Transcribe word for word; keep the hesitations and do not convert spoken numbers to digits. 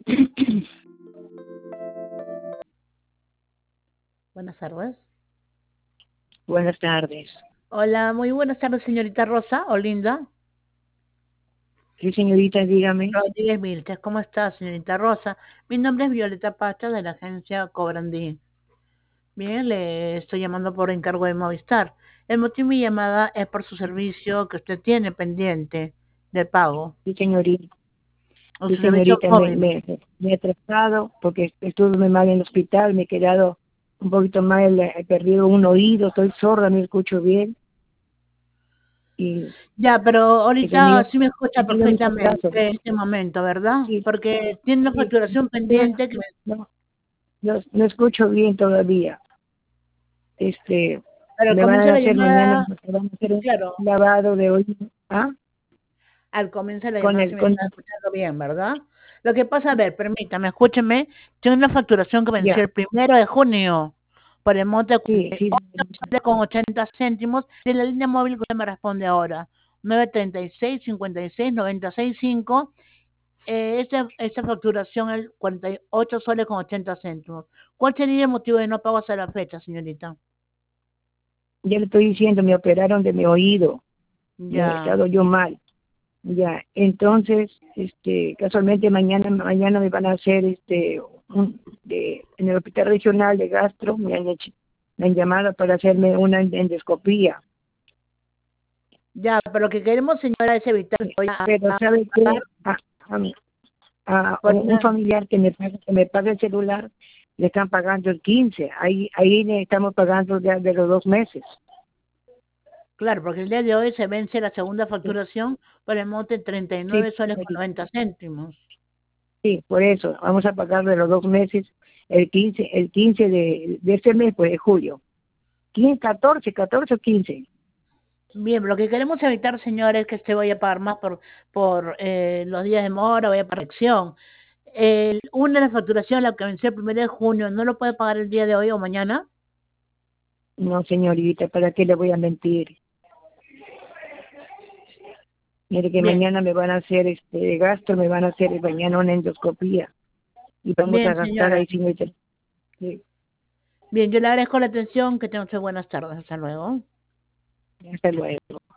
Buenas tardes. Buenas tardes. Hola, muy buenas tardes, señorita Rosa, o Linda. Sí, señorita, dígame. Rodríguez Vilches, ¿cómo está, señorita Rosa? Mi nombre es Violeta Pacha, de la agencia Cobrandí. Bien, le estoy llamando por encargo de Movistar. El motivo de mi llamada es por su servicio que usted tiene pendiente de pago. Sí, señorita. O Sí, su servicio señorita, me, móvil. me, me he atrasado porque estuve muy mal en el hospital, me he quedado un poquito mal, he perdido un oído, estoy sorda, no escucho bien. Y Ya, pero he tenido, ahorita sí me escucha he tenido muchos perfectamente casos. en este momento, ¿verdad? Sí, Porque tiene una sí, facturación no, pendiente que me... no, no, no escucho bien todavía. Este, Pero me van comienza a la hacer mañana, llamada, me van a hacer un claro, lavado de oído. ¿Ah? al comienzo de la Con llamada sí el, me con, está escuchando bien, ¿verdad? Lo que pasa, a ver, permítame, escúcheme, tiene una facturación que venció ya, el primero de junio por el monte sí, de sí, ocho soles con ochenta céntimos de la línea móvil que usted me responde ahora, nueve treinta y seis, cincuenta y seis, noventa y seis cinco. Eh, esta, esta facturación es cuarenta y ocho soles con ochenta céntimos. ¿Cuál sería el motivo de no pago hasta la fecha, señorita? ya le estoy diciendo, me operaron de mi oído, me he Ya, estado yo mal. Ya, entonces, este, casualmente mañana, mañana me van a hacer, este, un, de, en el hospital regional de gastro, me han hecho, me han llamado para hacerme una endoscopía. ya, pero lo que queremos, señora, es evitar que vaya Pero a, a ¿sabe pagar qué? A, a, a por un una... familiar que me paga, que me paga el celular, le están pagando el quince, ahí, ahí le estamos pagando de, de los dos meses. Claro, porque el día de hoy se vence la segunda facturación por el monte treinta y Sí, nueve soles con sí, noventa céntimos. sí, por eso, vamos a pagar de los dos meses el quince, el quince de, de este mes, pues de julio. quince, catorce, catorce o quince. Bien, lo que queremos evitar, señores, es que se vaya a pagar más por, por eh, los días de mora, vaya a pagar acción. El, una de las facturaciones, la que venció el primero de junio, ¿no lo puede pagar el día de hoy o mañana? No, señorita, ¿para qué le voy a mentir? Mire que Bien, mañana me van a hacer este gasto, me van a hacer mañana una endoscopía y vamos a bien, gastar señora. ahí, señorita. Sí, Bien, yo le agradezco la atención, que tenga usted buenas tardes. Hasta luego. hasta luego.